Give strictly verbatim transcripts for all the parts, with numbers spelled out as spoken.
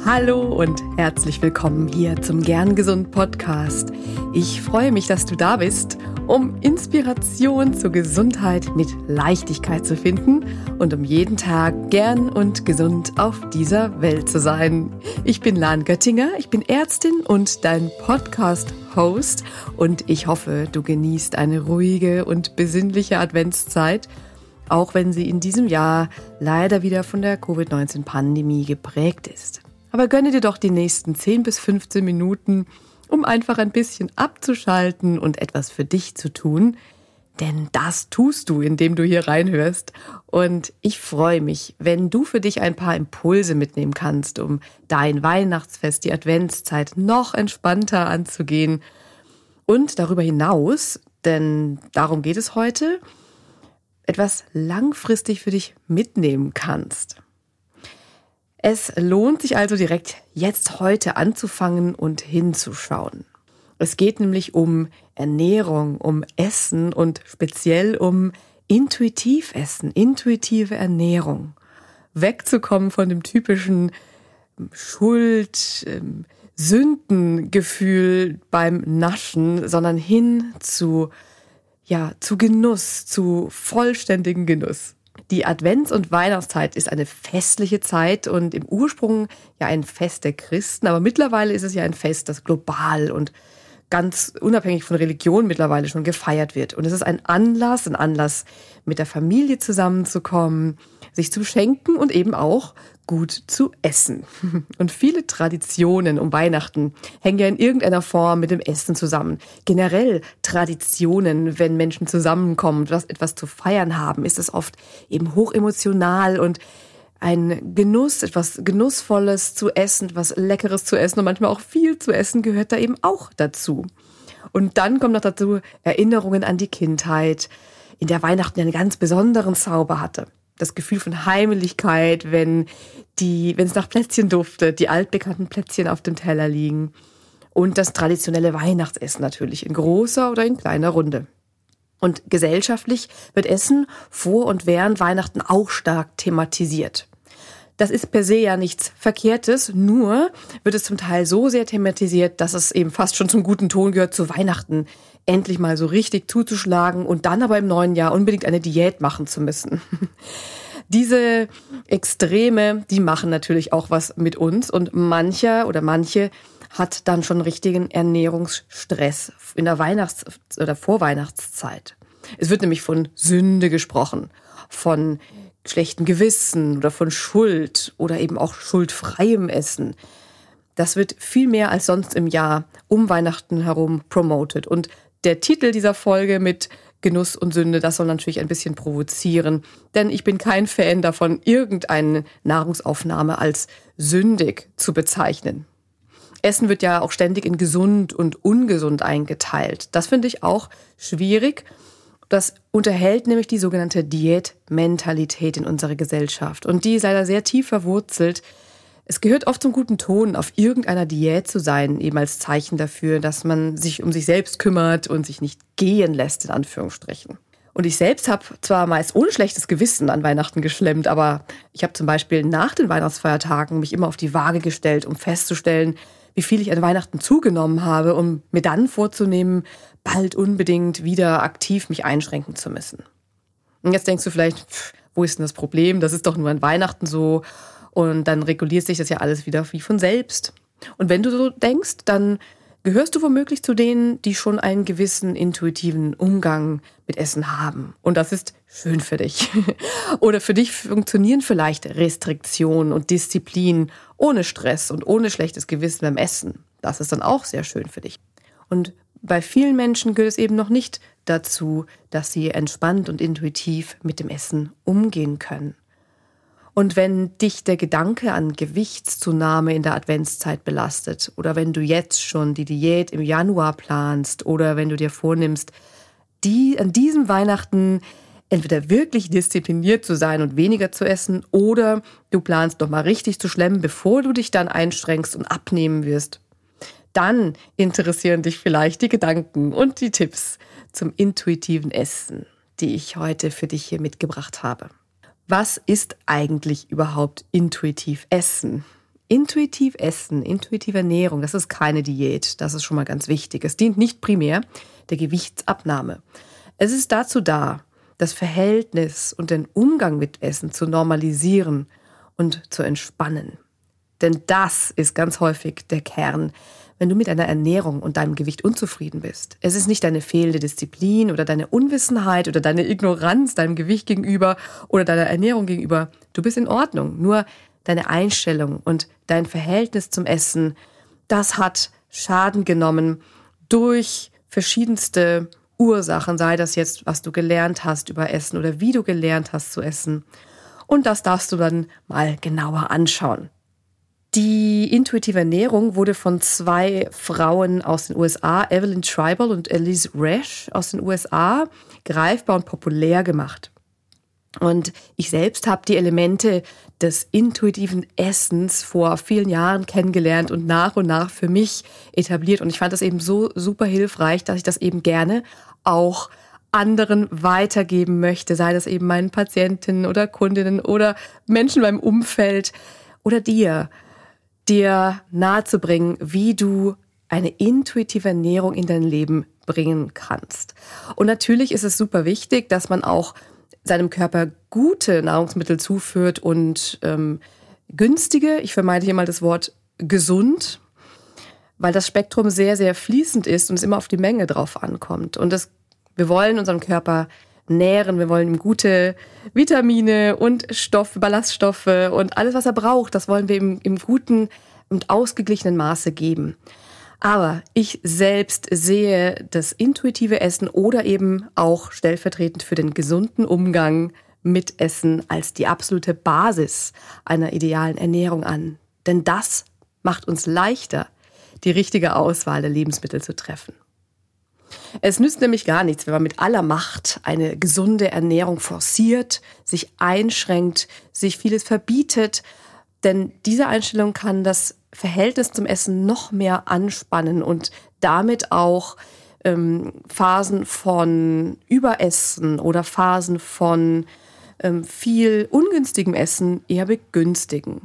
Hallo und herzlich willkommen hier zum Gern Gesund Podcast. Ich freue mich, dass du da bist, um Inspiration zur Gesundheit mit Leichtigkeit zu finden und um jeden Tag gern und gesund auf dieser Welt zu sein. Ich bin Lan Göttinger, ich bin Ärztin und dein Podcast-Host und ich hoffe, du genießt eine ruhige und besinnliche Adventszeit, auch wenn sie in diesem Jahr leider wieder von der Covid neunzehn Pandemie geprägt ist. Aber gönne dir doch die nächsten zehn bis fünfzehn Minuten, um einfach ein bisschen abzuschalten und etwas für dich zu tun. Denn das tust du, indem du hier reinhörst. Und ich freue mich, wenn du für dich ein paar Impulse mitnehmen kannst, um dein Weihnachtsfest, die Adventszeit noch entspannter anzugehen. Und darüber hinaus, denn darum geht es heute, etwas langfristig für dich mitnehmen kannst. Es lohnt sich also direkt jetzt heute anzufangen und hinzuschauen. Es geht nämlich um Ernährung, um Essen und speziell um Intuitivessen, intuitive Ernährung. Wegzukommen von dem typischen Schuld, Sündengefühl beim Naschen, sondern hin zu, ja, zu Genuss, zu vollständigen Genuss. Die Advents- und Weihnachtszeit ist eine festliche Zeit und im Ursprung ja ein Fest der Christen, aber mittlerweile ist es ja ein Fest, das global und ganz unabhängig von Religion mittlerweile schon gefeiert wird. Und es ist ein Anlass, ein Anlass, mit der Familie zusammenzukommen, sich zu schenken und eben auch gut zu essen. Und viele Traditionen um Weihnachten hängen ja in irgendeiner Form mit dem Essen zusammen. Generell Traditionen, wenn Menschen zusammenkommen und etwas zu feiern haben, ist es oft eben hochemotional und ein Genuss, etwas Genussvolles zu essen, etwas Leckeres zu essen und manchmal auch viel zu essen gehört da eben auch dazu. Und dann kommen noch dazu Erinnerungen an die Kindheit, in der Weihnachten einen ganz besonderen Zauber hatte. Das Gefühl von Heimeligkeit, wenn die, wenn es nach Plätzchen duftet, die altbekannten Plätzchen auf dem Teller liegen. Und das traditionelle Weihnachtsessen natürlich in großer oder in kleiner Runde. Und gesellschaftlich wird Essen vor und während Weihnachten auch stark thematisiert. Das ist per se ja nichts Verkehrtes, nur wird es zum Teil so sehr thematisiert, dass es eben fast schon zum guten Ton gehört, zu Weihnachten endlich mal so richtig zuzuschlagen und dann aber im neuen Jahr unbedingt eine Diät machen zu müssen. Diese Extreme, die machen natürlich auch was mit uns und mancher oder manche hat dann schon richtigen Ernährungsstress in der Weihnachts- oder Vorweihnachtszeit. Es wird nämlich von Sünde gesprochen, von schlechten Gewissen oder von Schuld oder eben auch schuldfreiem Essen. Das wird viel mehr als sonst im Jahr um Weihnachten herum promoted. Und der Titel dieser Folge mit Genuss und Sünde, das soll natürlich ein bisschen provozieren, denn ich bin kein Fan davon, irgendeine Nahrungsaufnahme als sündig zu bezeichnen. Essen wird ja auch ständig in gesund und ungesund eingeteilt. Das finde ich auch schwierig. Das unterhält nämlich die sogenannte Diätmentalität in unserer Gesellschaft. Und die ist leider sehr tief verwurzelt. Es gehört oft zum guten Ton, auf irgendeiner Diät zu sein, eben als Zeichen dafür, dass man sich um sich selbst kümmert und sich nicht gehen lässt, in Anführungsstrichen. Und ich selbst habe zwar meist ohne schlechtes Gewissen an Weihnachten geschlemmt, aber ich habe zum Beispiel nach den Weihnachtsfeiertagen mich immer auf die Waage gestellt, um festzustellen, wie viel ich an Weihnachten zugenommen habe, um mir dann vorzunehmen, bald unbedingt wieder aktiv mich einschränken zu müssen. Und jetzt denkst du vielleicht, pff, wo ist denn das Problem? Das ist doch nur an Weihnachten so. Und dann reguliert sich das ja alles wieder wie von selbst. Und wenn du so denkst, dann gehörst du womöglich zu denen, die schon einen gewissen intuitiven Umgang mit Essen haben. Und das ist schön für dich. Oder für dich funktionieren vielleicht Restriktionen und Disziplin ohne Stress und ohne schlechtes Gewissen beim Essen. Das ist dann auch sehr schön für dich. Und bei vielen Menschen gehört es eben noch nicht dazu, dass sie entspannt und intuitiv mit dem Essen umgehen können. Und wenn dich der Gedanke an Gewichtszunahme in der Adventszeit belastet oder wenn du jetzt schon die Diät im Januar planst oder wenn du dir vornimmst, die an diesem Weihnachten entweder wirklich diszipliniert zu sein und weniger zu essen oder du planst noch mal richtig zu schlemmen, bevor du dich dann einschränkst und abnehmen wirst, dann interessieren dich vielleicht die Gedanken und die Tipps zum intuitiven Essen, die ich heute für dich hier mitgebracht habe. Was ist eigentlich überhaupt intuitiv Essen? Intuitiv essen, intuitive Ernährung, das ist keine Diät, das ist schon mal ganz wichtig. Es dient nicht primär der Gewichtsabnahme. Es ist dazu da, das Verhältnis und den Umgang mit Essen zu normalisieren und zu entspannen. Denn das ist ganz häufig der Kern, wenn du mit deiner Ernährung und deinem Gewicht unzufrieden bist. Es ist nicht deine fehlende Disziplin oder deine Unwissenheit oder deine Ignoranz deinem Gewicht gegenüber oder deiner Ernährung gegenüber. Du bist in Ordnung. Nur deine Einstellung und dein Verhältnis zum Essen, das hat Schaden genommen durch verschiedenste Ursachen, sei das jetzt, was du gelernt hast über Essen oder wie du gelernt hast zu essen. Und das darfst du dann mal genauer anschauen. Die intuitive Ernährung wurde von zwei Frauen aus den U S A, Evelyn Tribal und Elise Resch aus den U S A, greifbar und populär gemacht. Und ich selbst habe die Elemente des intuitiven Essens vor vielen Jahren kennengelernt und nach und nach für mich etabliert. Und ich fand das eben so super hilfreich, dass ich das eben gerne auch anderen weitergeben möchte, sei das eben meinen Patientinnen oder Kundinnen oder Menschen beim Umfeld oder dir. dir nahezubringen, wie du eine intuitive Ernährung in dein Leben bringen kannst. Und natürlich ist es super wichtig, dass man auch seinem Körper gute Nahrungsmittel zuführt und ähm, günstige, ich vermeide hier mal das Wort gesund, weil das Spektrum sehr, sehr fließend ist und es immer auf die Menge drauf ankommt. Und das, wir wollen unseren Körper nähren, wir wollen ihm gute Vitamine und Stoffe, Ballaststoffe und alles, was er braucht, das wollen wir ihm im guten und ausgeglichenen Maße geben. Aber ich selbst sehe das intuitive Essen oder eben auch stellvertretend für den gesunden Umgang mit Essen als die absolute Basis einer idealen Ernährung an. Denn das macht uns leichter, die richtige Auswahl der Lebensmittel zu treffen. Es nützt nämlich gar nichts, wenn man mit aller Macht eine gesunde Ernährung forciert, sich einschränkt, sich vieles verbietet. Denn diese Einstellung kann das Verhältnis zum Essen noch mehr anspannen und damit auch ähm, Phasen von Überessen oder Phasen von ähm, viel ungünstigem Essen eher begünstigen.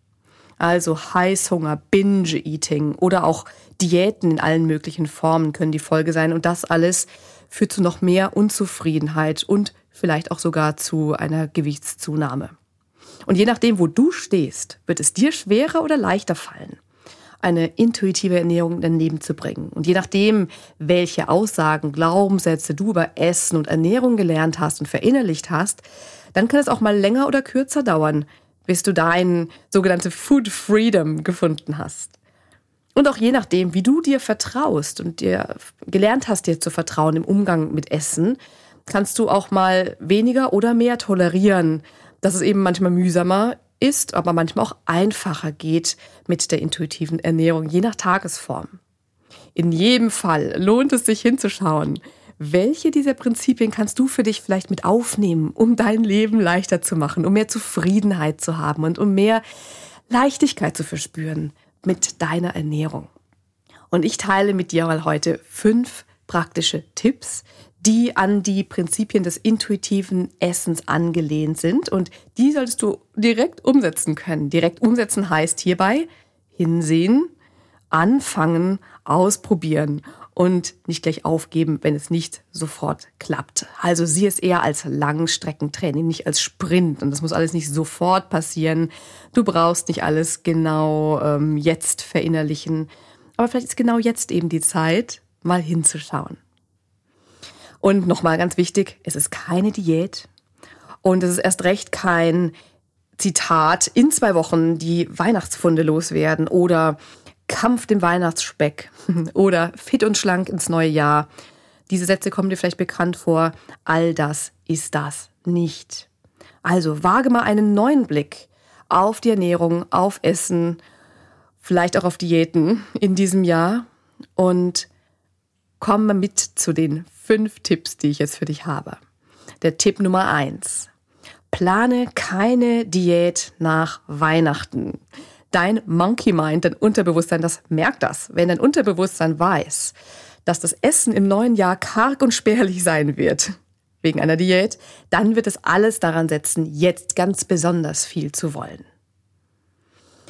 Also Heißhunger, Binge-Eating oder auch Diäten in allen möglichen Formen können die Folge sein. Und das alles führt zu noch mehr Unzufriedenheit und vielleicht auch sogar zu einer Gewichtszunahme. Und je nachdem, wo du stehst, wird es dir schwerer oder leichter fallen, eine intuitive Ernährung in dein Leben zu bringen. Und je nachdem, welche Aussagen, Glaubenssätze du über Essen und Ernährung gelernt hast und verinnerlicht hast, dann kann es auch mal länger oder kürzer dauern, bis du deine sogenannte Food Freedom gefunden hast. Und auch je nachdem, wie du dir vertraust und dir gelernt hast, dir zu vertrauen im Umgang mit Essen, kannst du auch mal weniger oder mehr tolerieren, dass es eben manchmal mühsamer ist, aber manchmal auch einfacher geht mit der intuitiven Ernährung, je nach Tagesform. In jedem Fall lohnt es sich hinzuschauen, welche dieser Prinzipien kannst du für dich vielleicht mit aufnehmen, um dein Leben leichter zu machen, um mehr Zufriedenheit zu haben und um mehr Leichtigkeit zu verspüren mit deiner Ernährung. Und ich teile mit dir mal heute fünf praktische Tipps, die an die Prinzipien des intuitiven Essens angelehnt sind. Und die solltest du direkt umsetzen können. Direkt umsetzen heißt hierbei hinsehen, anfangen, ausprobieren und nicht gleich aufgeben, wenn es nicht sofort klappt. Also sieh es eher als Langstreckentraining, nicht als Sprint. Und das muss alles nicht sofort passieren. Du brauchst nicht alles genau ähm, jetzt verinnerlichen. Aber vielleicht ist genau jetzt eben die Zeit, mal hinzuschauen. Und nochmal ganz wichtig, es ist keine Diät und es ist erst recht kein Zitat, in zwei Wochen die Weihnachtspfunde loswerden oder Kampf dem Weihnachtsspeck oder fit und schlank ins neue Jahr. Diese Sätze kommen dir vielleicht bekannt vor. All das ist das nicht. Also wage mal einen neuen Blick auf die Ernährung, auf Essen, vielleicht auch auf Diäten in diesem Jahr und komm mal mit zu den fünf Tipps, die ich jetzt für dich habe. Der Tipp Nummer eins. Plane keine Diät nach Weihnachten. Dein Monkey Mind, dein Unterbewusstsein, das merkt das. Wenn dein Unterbewusstsein weiß, dass das Essen im neuen Jahr karg und spärlich sein wird, wegen einer Diät, dann wird es alles daran setzen, jetzt ganz besonders viel zu wollen.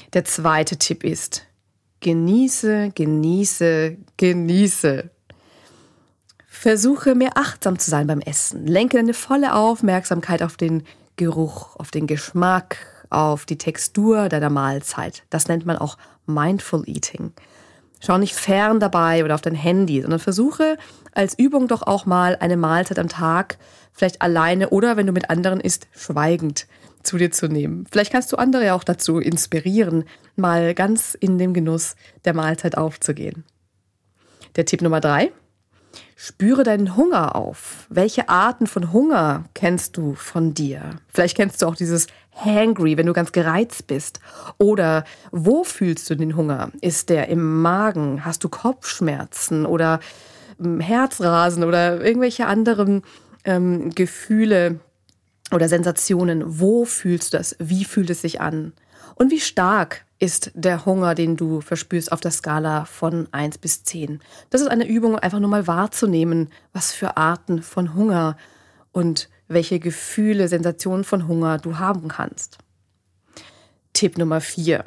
Der zweite Tipp ist, genieße, genieße, genieße. Versuche mehr achtsam zu sein beim Essen. Lenke deine volle Aufmerksamkeit auf den Geruch, auf den Geschmack, auf die Textur deiner Mahlzeit. Das nennt man auch Mindful Eating. Schau nicht fern dabei oder auf dein Handy, sondern versuche als Übung doch auch mal eine Mahlzeit am Tag, vielleicht alleine oder wenn du mit anderen isst, schweigend zu dir zu nehmen. Vielleicht kannst du andere ja auch dazu inspirieren, mal ganz in dem Genuss der Mahlzeit aufzugehen. Der Tipp Nummer drei: Spüre deinen Hunger auf. Welche Arten von Hunger kennst du von dir? Vielleicht kennst du auch dieses Hangry, wenn du ganz gereizt bist. Oder wo fühlst du den Hunger? Ist der im Magen? Hast du Kopfschmerzen oder Herzrasen oder irgendwelche anderen ähm, Gefühle oder Sensationen? Wo fühlst du das? Wie fühlt es sich an? Und wie stark ist der Hunger, den du verspürst auf der Skala von eins bis zehn? Das ist eine Übung, einfach nur mal wahrzunehmen, was für Arten von Hunger und welche Gefühle, Sensationen von Hunger du haben kannst. Tipp Nummer vier.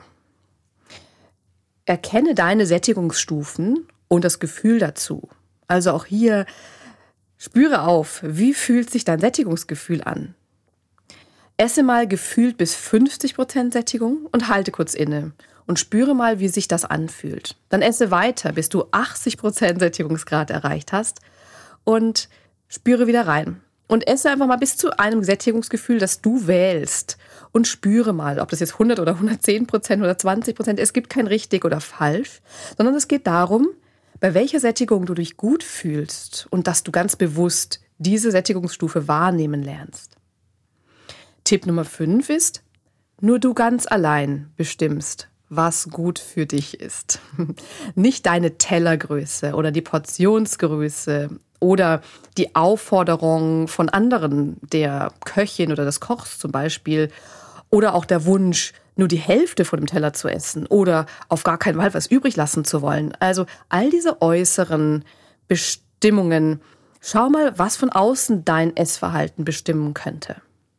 Erkenne deine Sättigungsstufen und das Gefühl dazu. Also auch hier spüre auf, wie fühlt sich dein Sättigungsgefühl an? Esse mal gefühlt bis fünfzig Prozent Sättigung und halte kurz inne und spüre mal, wie sich das anfühlt. Dann esse weiter, bis du achtzig Prozent Sättigungsgrad erreicht hast und spüre wieder rein. Und esse einfach mal bis zu einem Sättigungsgefühl, das du wählst und spüre mal, ob das jetzt hundert oder hundertzehn Prozent oder zwanzig Prozent ist. Es gibt kein richtig oder falsch, sondern es geht darum, bei welcher Sättigung du dich gut fühlst und dass du ganz bewusst diese Sättigungsstufe wahrnehmen lernst. Tipp Nummer fünf ist, nur du ganz allein bestimmst, was gut für dich ist. Nicht deine Tellergröße oder die Portionsgröße oder die Aufforderung von anderen, der Köchin oder des Kochs zum Beispiel, oder auch der Wunsch, nur die Hälfte von dem Teller zu essen oder auf gar keinen Fall was übrig lassen zu wollen. Also all diese äußeren Bestimmungen, schau mal, was von außen dein Essverhalten bestimmen könnte.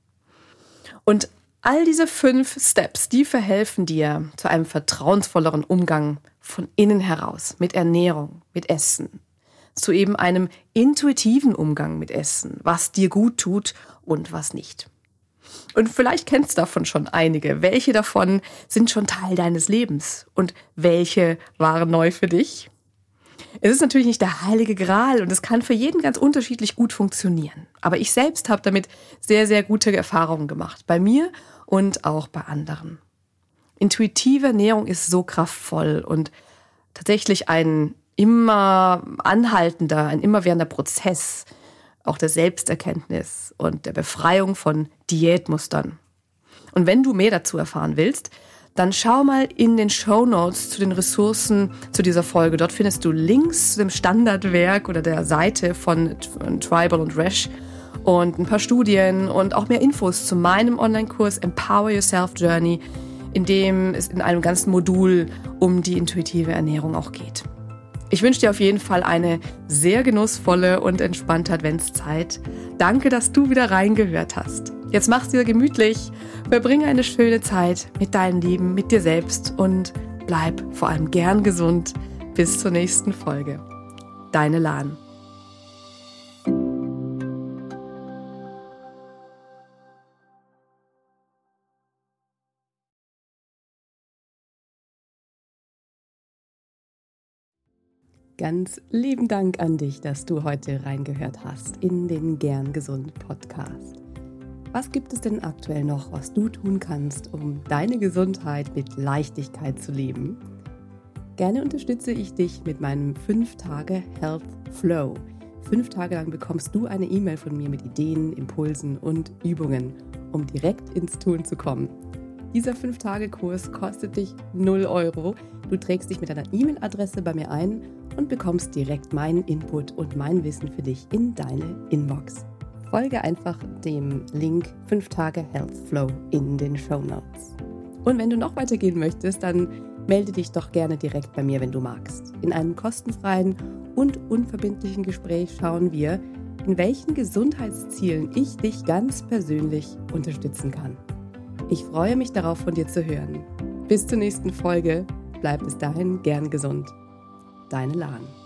Und all diese fünf Steps, die verhelfen dir zu einem vertrauensvolleren Umgang von innen heraus, mit Ernährung, mit Essen, zu eben einem intuitiven Umgang mit Essen, was dir gut tut und was nicht. Und vielleicht kennst du davon schon einige. Welche davon sind schon Teil deines Lebens und welche waren neu für dich? Es ist natürlich nicht der heilige Gral und es kann für jeden ganz unterschiedlich gut funktionieren. Aber ich selbst habe damit sehr, sehr gute Erfahrungen gemacht. Bei mir und auch bei anderen. Intuitive Ernährung ist so kraftvoll und tatsächlich ein immer anhaltender, ein immerwährender Prozess, auch der Selbsterkenntnis und der Befreiung von Diätmustern. Und wenn du mehr dazu erfahren willst, dann schau mal in den Shownotes zu den Ressourcen zu dieser Folge. Dort findest du Links zu dem Standardwerk oder der Seite von Tribal und Resch und ein paar Studien und auch mehr Infos zu meinem Online-Kurs Empower Yourself Journey, in dem es in einem ganzen Modul um die intuitive Ernährung auch geht. Ich wünsche dir auf jeden Fall eine sehr genussvolle und entspannte Adventszeit. Danke, dass du wieder reingehört hast. Jetzt mach's dir gemütlich, verbringe eine schöne Zeit mit deinen Lieben, mit dir selbst und bleib vor allem gern gesund. Bis zur nächsten Folge. Deine Lan. Ganz lieben Dank an dich, dass du heute reingehört hast in den Gern Gesund Podcast. Was gibt es denn aktuell noch, was du tun kannst, um deine Gesundheit mit Leichtigkeit zu leben? Gerne unterstütze ich dich mit meinem fünf Tage Health Flow. Fünf Tage lang bekommst du eine E-Mail von mir mit Ideen, Impulsen und Übungen, um direkt ins Tun zu kommen. Dieser fünf Tage Kurs kostet dich null Euro. Du trägst dich mit deiner E-Mail-Adresse bei mir ein und bekommst direkt meinen Input und mein Wissen für dich in deine Inbox. Folge einfach dem Link fünf Tage Health Flow in den Shownotes. Und wenn du noch weitergehen möchtest, dann melde dich doch gerne direkt bei mir, wenn du magst. In einem kostenfreien und unverbindlichen Gespräch schauen wir, in welchen Gesundheitszielen ich dich ganz persönlich unterstützen kann. Ich freue mich darauf, von dir zu hören. Bis zur nächsten Folge. Bleib bis dahin gern gesund. Deine Lahn.